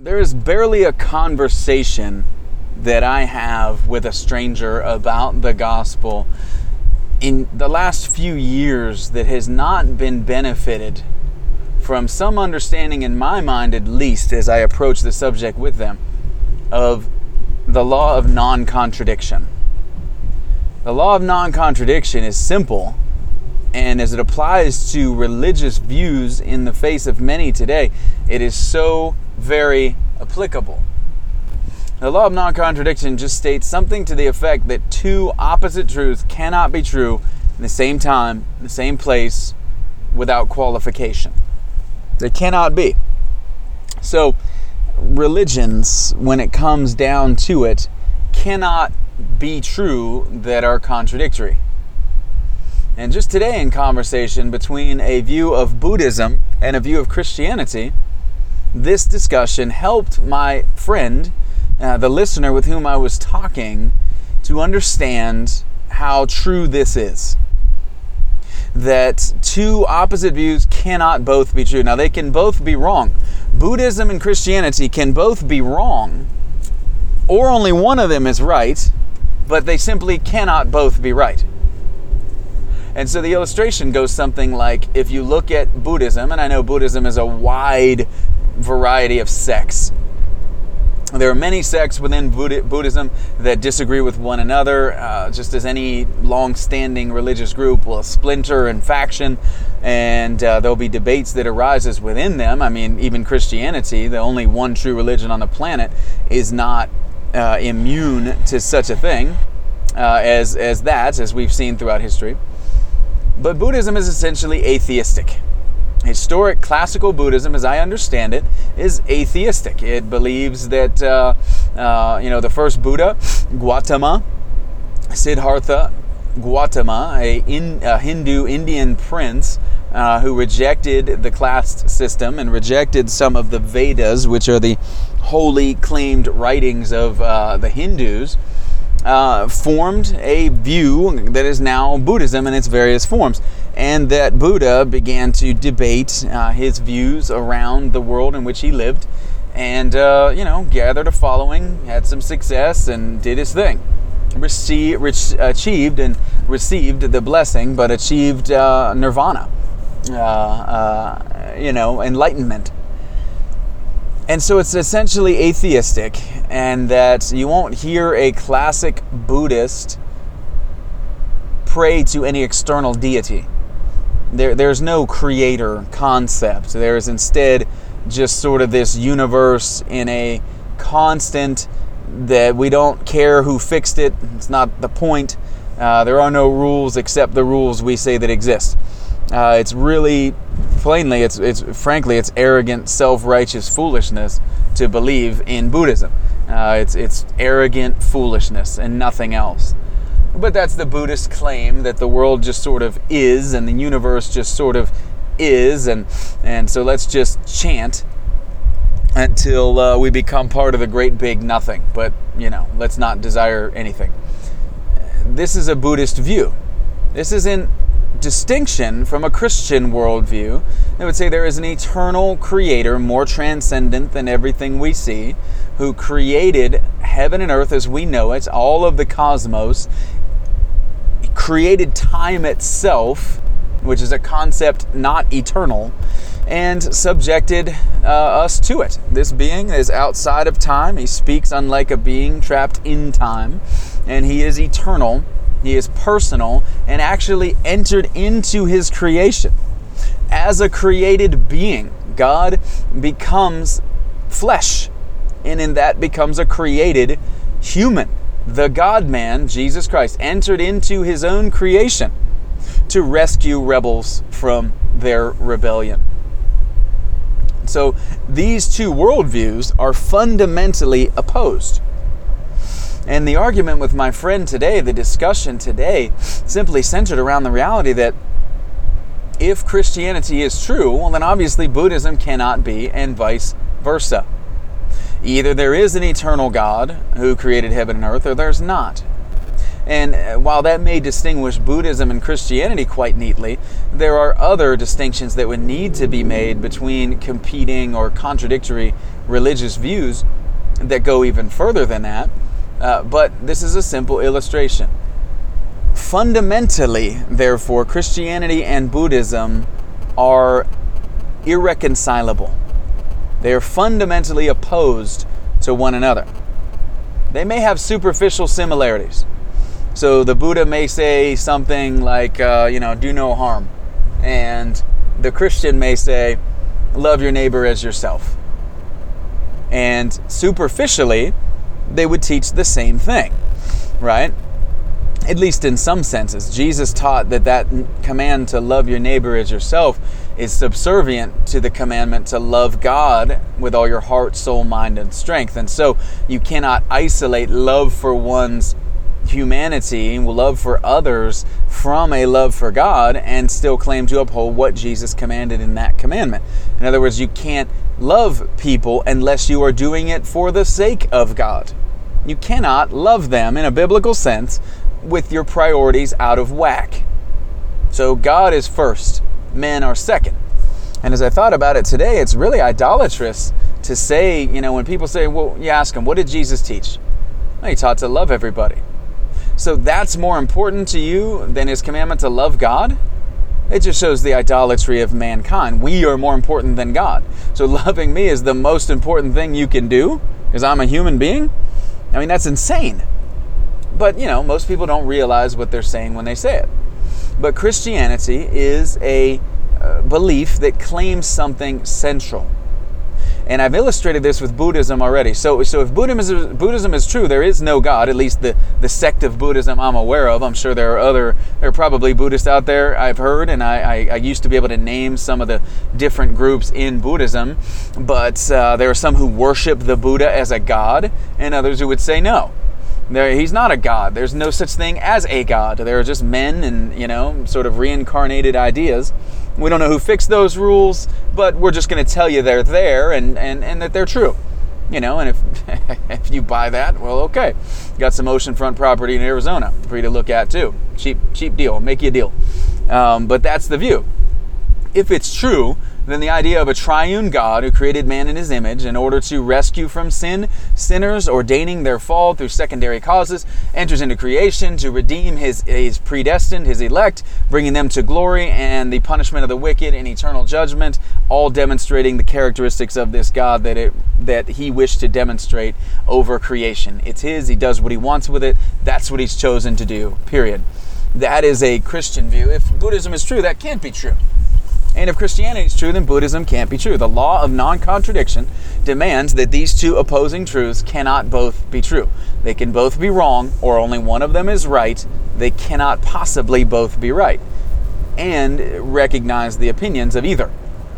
There is barely a conversation that I have with a stranger about the gospel in the last few years that has not been benefited from some understanding, in my mind at least, as I approach the subject with them, of the law of non-contradiction. The law of non-contradiction is simple, and as it applies to religious views in the face of many today, it is so very applicable. The law of non-contradiction just states something to the effect that two opposite truths cannot be true in the same time, in the same place, without qualification. They cannot be. So, religions, when it comes down to it, cannot be true that are contradictory. And just today in conversation between a view of Buddhism and a view of Christianity, this discussion helped my friend, the listener with whom I was talking, to understand how true this is. That two opposite views cannot both be true. Now, they can both be wrong. Buddhism and Christianity can both be wrong, or only one of them is right, but they simply cannot both be right. And so the illustration goes something like, if you look at Buddhism, and I know Buddhism is a wide variety of sects. There are many sects within Buddhism that disagree with one another, just as any long-standing religious group will splinter and faction, and there'll be debates that arises within them. I mean, even Christianity, the only one true religion on the planet, is not immune to such a thing as we've seen throughout history. But Buddhism is essentially atheistic. Historic classical Buddhism, as I understand it, is atheistic. It believes that the first Buddha, Gautama, Siddhartha Gautama, a Hindu Indian prince who rejected the caste system and rejected some of the Vedas, which are the holy claimed writings of the Hindus, formed a view that is now Buddhism in its various forms. And that Buddha began to debate his views around the world in which he lived, and gathered a following, had some success, and did his thing. Achieved and received the blessing, but achieved nirvana, enlightenment. And so it's essentially atheistic, and that you won't hear a classic Buddhist pray to any external deity. There's no creator concept. There is instead just sort of this universe in a constant that we don't care who fixed it. It's not the point. There are no rules except the rules we say that exist. It's really, plainly, it's frankly, it's arrogant, self-righteous foolishness to believe in Buddhism. It's arrogant foolishness and nothing else. But that's the Buddhist claim, that the world just sort of is, and the universe just sort of is, and so let's just chant until we become part of the great big nothing. But, let's not desire anything. This is a Buddhist view. This is in distinction from a Christian worldview. They would say there is an eternal creator, more transcendent than everything we see, who created heaven and earth as we know it, all of the cosmos. He created time itself, which is a concept not eternal, and subjected us to it. This being is outside of time. He speaks unlike a being trapped in time, and he is eternal. He is personal, and actually entered into his creation. As a created being, God becomes flesh, and in that becomes a created human. The God-man, Jesus Christ, entered into his own creation to rescue rebels from their rebellion. So these two worldviews are fundamentally opposed. And the argument with my friend today, the discussion today, simply centered around the reality that if Christianity is true, well, then obviously Buddhism cannot be, and vice versa. Either there is an eternal God who created heaven and earth, or there's not. And while that may distinguish Buddhism and Christianity quite neatly, there are other distinctions that would need to be made between competing or contradictory religious views that go even further than that, but this is a simple illustration. Fundamentally, therefore, Christianity and Buddhism are irreconcilable. They are fundamentally opposed to one another. They may have superficial similarities. So the Buddha may say something like, do no harm. And the Christian may say, love your neighbor as yourself. And superficially, they would teach the same thing, right? At least in some senses. Jesus taught that command to love your neighbor as yourself is subservient to the commandment to love God with all your heart, soul, mind, and strength. And so you cannot isolate love for one's humanity, love for others, from a love for God and still claim to uphold what Jesus commanded in that commandment. In other words, you can't love people unless you are doing it for the sake of God. You cannot love them in a biblical sense with your priorities out of whack. So God is first, men are second. And as I thought about it today, it's really idolatrous to say, when people say, well, you ask them, what did Jesus teach? Well, he taught to love everybody. So that's more important to you than his commandment to love God? It just shows the idolatry of mankind. We are more important than God. So loving me is the most important thing you can do because I'm a human being? I mean, that's insane. But, most people don't realize what they're saying when they say it. But Christianity is a belief that claims something central. And I've illustrated this with Buddhism already. So if Buddhism is true, there is no God, at least the sect of Buddhism I'm aware of. I'm sure there are probably Buddhists out there I've heard, and I used to be able to name some of the different groups in Buddhism. But there are some who worship the Buddha as a god, and others who would say no. He's not a god. There's no such thing as a god. There are just men and, sort of reincarnated ideas. We don't know who fixed those rules, but we're just going to tell you they're there and that they're true. And if you buy that, well, okay. Got some oceanfront property in Arizona for you to look at too. Cheap deal. Make you a deal. But that's the view. If it's true, then the idea of a triune God who created man in his image in order to rescue from sinners, ordaining their fall through secondary causes, enters into creation to redeem his predestined, his elect, bringing them to glory and the punishment of the wicked in eternal judgment, all demonstrating the characteristics of this God that he wished to demonstrate over creation. It's his, he does what he wants with it, that's what he's chosen to do, period. That is a Christian view. If Buddhism is true, that can't be true. And if Christianity is true, then Buddhism can't be true. The law of non-contradiction demands that these two opposing truths cannot both be true. They can both be wrong, or only one of them is right. They cannot possibly both be right. And recognize the opinions of either.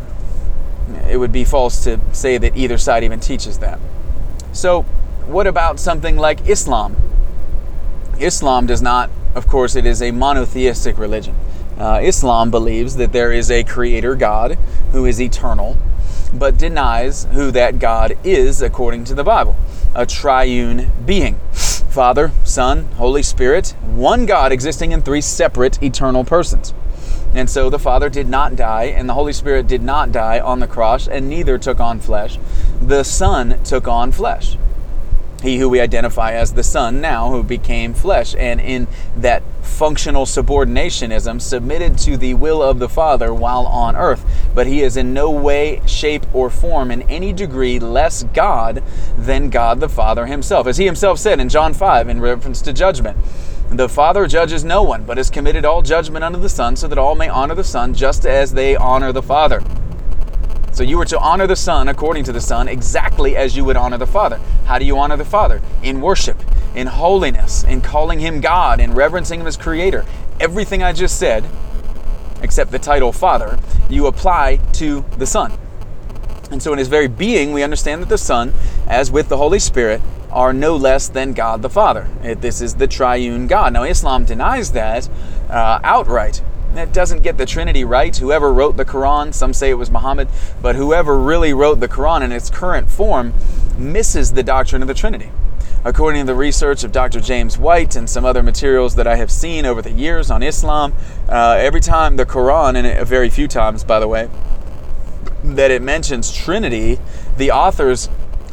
It would be false to say that either side even teaches that. So, what about something like Islam? Islam does not, of course, it is a monotheistic religion. Islam believes that there is a creator God who is eternal, but denies who that God is according to the Bible. A triune being. Father, Son, Holy Spirit, one God existing in three separate eternal persons. And so the Father did not die, and the Holy Spirit did not die on the cross, and neither took on flesh. The Son took on flesh. He who we identify as the Son now, who became flesh, and in that functional subordinationism submitted to the will of the Father while on earth. But he is in no way, shape, or form in any degree less God than God the Father himself. As he himself said in John 5 in reference to judgment, the Father judges no one, but has committed all judgment unto the Son, so that all may honor the Son just as they honor the Father. So you were to honor the Son according to the Son exactly as you would honor the Father. How do you honor the Father? In worship, in holiness, in calling him God, in reverencing him as creator. Everything I just said, except the title Father, you apply to the Son. And so in his very being, we understand that the Son, as with the Holy Spirit, are no less than God the Father. This is the triune God. Now Islam denies that outright. It doesn't get the Trinity right. Whoever wrote the Quran, some say it was Muhammad, but whoever really wrote the Quran in its current form misses the doctrine of the Trinity. According to the research of Dr. James White and some other materials that I have seen over the years on Islam, every time the Quran, and very few times by the way, that it mentions Trinity, the authors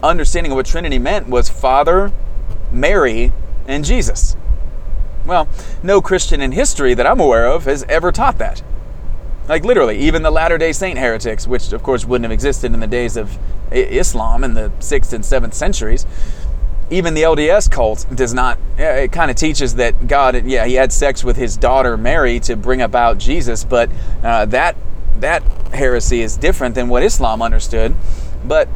understanding of what Trinity meant was Father, Mary, and Jesus. Well, no Christian in history that I'm aware of has ever taught that. Like literally, even the Latter-day Saint heretics, which of course wouldn't have existed in the days of Islam in the 6th and 7th centuries, even the LDS cult does not, it kind of teaches that God, he had sex with his daughter Mary to bring about Jesus, but that heresy is different than what Islam understood. But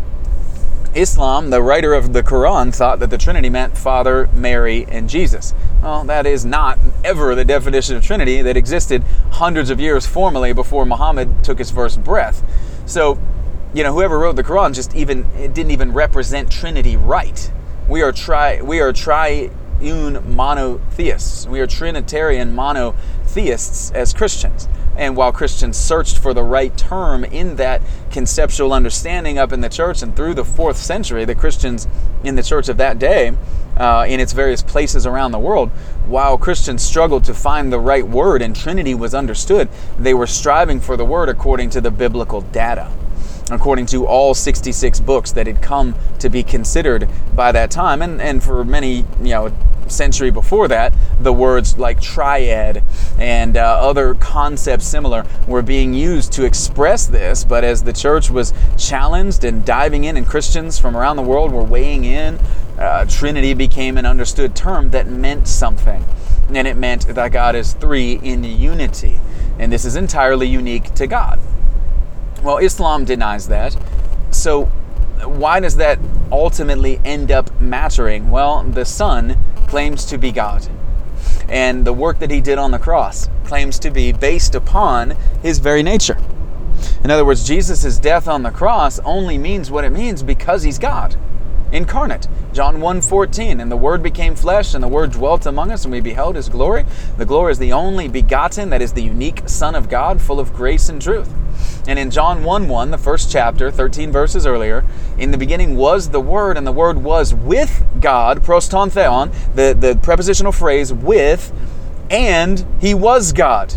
Islam, the writer of the Quran, thought that the Trinity meant Father, Mary, and Jesus. Well, that is not ever the definition of Trinity that existed hundreds of years formally before Muhammad took his first breath. So, whoever wrote the Quran it didn't even represent Trinity right. We are triune monotheists. We are Trinitarian monotheists as Christians. And while Christians searched for the right term in that conceptual understanding up in the church, and through the 4th century, the Christians in the church of that day, in its various places around the world, while Christians struggled to find the right word and Trinity was understood, they were striving for the word according to the biblical data, according to all 66 books that had come to be considered by that time. And for many, century before that, the words like triad and other concepts similar were being used to express this. But as the church was challenged and diving in, and Christians from around the world were weighing in, Trinity became an understood term that meant something. And it meant that God is three in unity. And this is entirely unique to God. Well, Islam denies that. So why does that ultimately end up mattering? Well, the Son claims to be God. And the work that he did on the cross claims to be based upon his very nature. In other words, Jesus' death on the cross only means what it means because he's God, incarnate. John 1:14, and the Word became flesh, and the Word dwelt among us, and we beheld his glory. The glory is the only begotten, that is the unique Son of God, full of grace and truth. And in John 1:1, the first chapter, 13 verses earlier, in the beginning was the Word, and the Word was with God, proston theon, the prepositional phrase with, and he was God.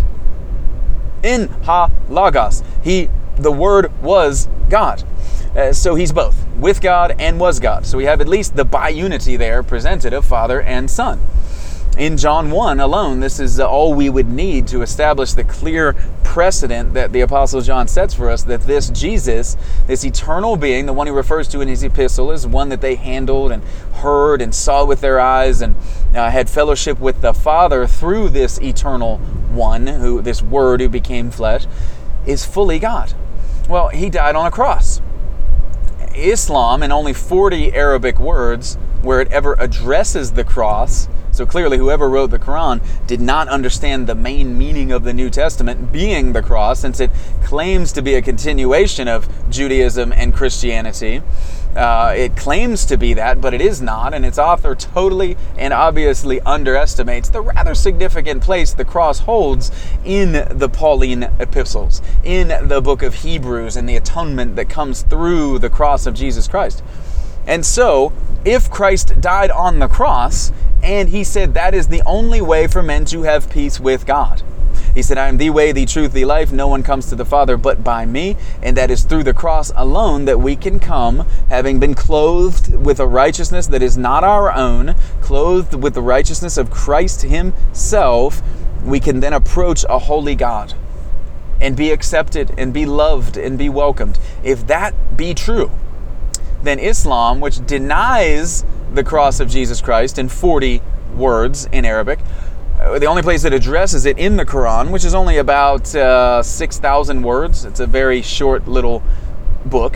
In ha logos, the Word was God. So he's both, with God and was God. So we have at least the biunity there presented of Father and Son. In John 1 alone, this is all we would need to establish the clear precedent that the Apostle John sets for us, that this Jesus, this eternal being, the one he refers to in his epistle, is one that they handled and heard and saw with their eyes and had fellowship with the Father through this eternal one, this Word who became flesh, is fully God. Well, he died on a cross. Islam, in only 40 Arabic words where it ever addresses the cross, so clearly whoever wrote the Quran did not understand the main meaning of the New Testament being the cross, since it claims to be a continuation of Judaism and Christianity. It claims to be that, but it is not, and its author totally and obviously underestimates the rather significant place the cross holds in the Pauline epistles, in the book of Hebrews, and the atonement that comes through the cross of Jesus Christ. And so, if Christ died on the cross, and he said that is the only way for men to have peace with God. He said, I am the way, the truth, the life. No one comes to the Father but by me. And that is through the cross alone that we can come, having been clothed with a righteousness that is not our own, clothed with the righteousness of Christ himself. We can then approach a holy God and be accepted and be loved and be welcomed. If that be true, then Islam, which denies the cross of Jesus Christ in 40 words in Arabic, the only place that addresses it in the Quran, which is only about 6,000 words. It's a very short little book.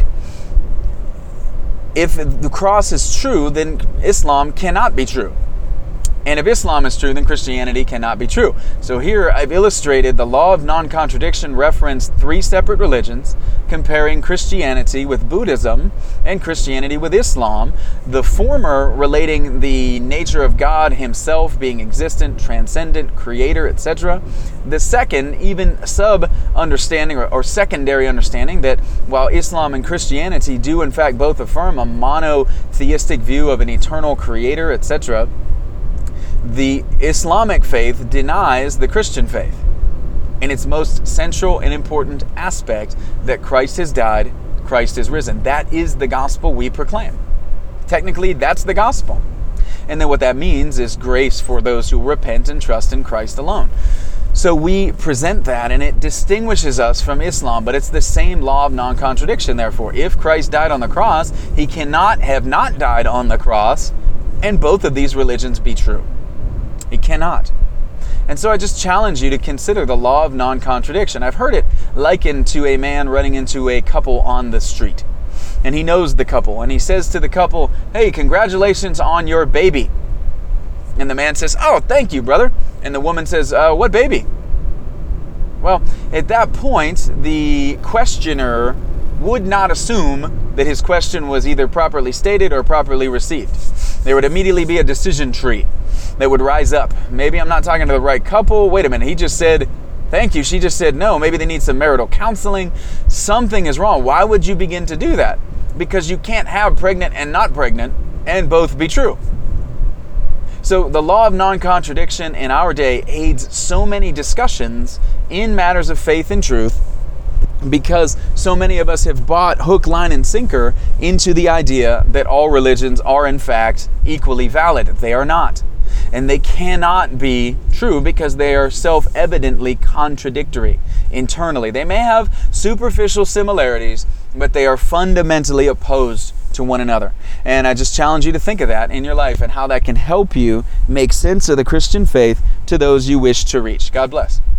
If the cross is true, then Islam cannot be true. And if Islam is true, then Christianity cannot be true. So here I've illustrated the law of non-contradiction, referenced 3 separate religions, comparing Christianity with Buddhism and Christianity with Islam. The former relating the nature of God himself being existent, transcendent, creator, etc. The second, even sub-understanding or secondary understanding, that while Islam and Christianity do in fact both affirm a monotheistic view of an eternal creator, etc., the Islamic faith denies the Christian faith in its most central and important aspect, that Christ has died, Christ is risen. That is the gospel we proclaim. Technically, that's the gospel. And then what that means is grace for those who repent and trust in Christ alone. So we present that, and it distinguishes us from Islam, but it's the same law of non-contradiction. Therefore, if Christ died on the cross, he cannot have not died on the cross, and both of these religions be true. He cannot. And so I just challenge you to consider the law of non-contradiction. I've heard it likened to a man running into a couple on the street. And he knows the couple, and he says to the couple, "Hey, congratulations on your baby." And the man says, "Oh, thank you, brother." And the woman says, "What baby?" Well, at that point, the questioner would not assume that his question was either properly stated or properly received. There would immediately be a decision tree that would rise up. Maybe I'm not talking to the right couple. Wait a minute, he just said thank you. She just said no. Maybe they need some marital counseling. Something is wrong. Why would you begin to do that? Because you can't have pregnant and not pregnant and both be true. So the law of non-contradiction in our day aids so many discussions in matters of faith and truth, because so many of us have bought hook, line, and sinker into the idea that all religions are in fact equally valid. They are not. And they cannot be true because they are self-evidently contradictory internally. They may have superficial similarities, but they are fundamentally opposed to one another. And I just challenge you to think of that in your life and how that can help you make sense of the Christian faith to those you wish to reach. God bless.